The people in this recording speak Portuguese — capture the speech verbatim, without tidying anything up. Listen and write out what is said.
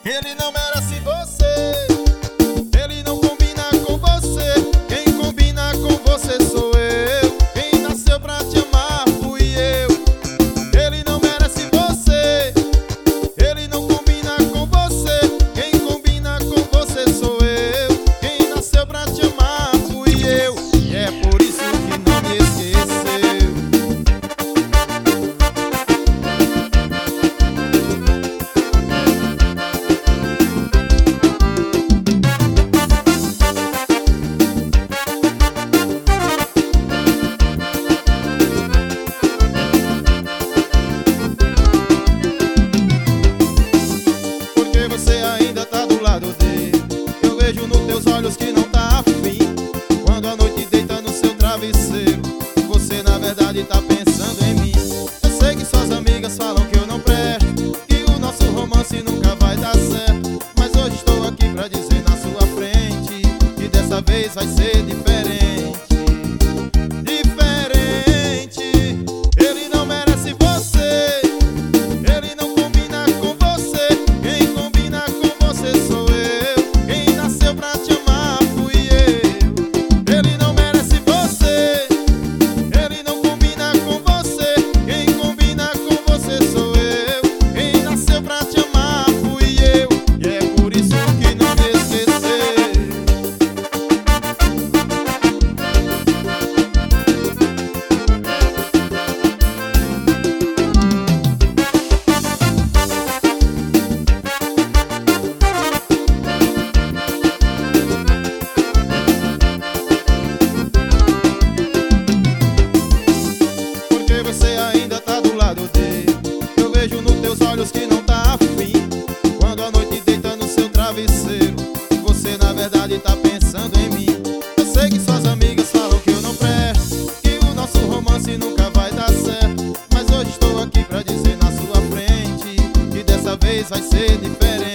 Ele não merece você, ele não combina com você. Quem combina com você sou eu, quem nasceu pra te amar fui eu. Ele não merece você, ele não combina com você. Quem combina com você sou eu, quem nasceu pra te amar fui eu. E é por isso que não me esqueceu. Você ainda tá do lado dele. Eu vejo nos teus olhos que não tá afim. Quando a noite deita no seu travesseiro, você na verdade tá pensando em mim. Eu sei que suas amigas falam que eu não presto, que o nosso romance nunca vai dar certo. Mas hoje estou aqui pra dizer na sua frente que dessa vez vai ser diferente. Diferente. Ele não merece você, ele não combina com você. Quem combina com você sou eu, quem nasceu pra te amar fui eu. Ele não merece você, ele não combina com você. Quem combina com você sou eu, quem nasceu pra te amar fui eu. E é por isso que não me esqueceu. Você ainda tá do lado dele. Eu vejo nos teus olhos que não tá afim. Quando a noite deita no seu travesseiro, você na verdade tá pensando em mim. Eu sei que suas amigas falam que eu não presto, que o nosso romance nunca vai dar certo. Mas hoje estou aqui pra dizer na sua frente que dessa vez vai ser diferente.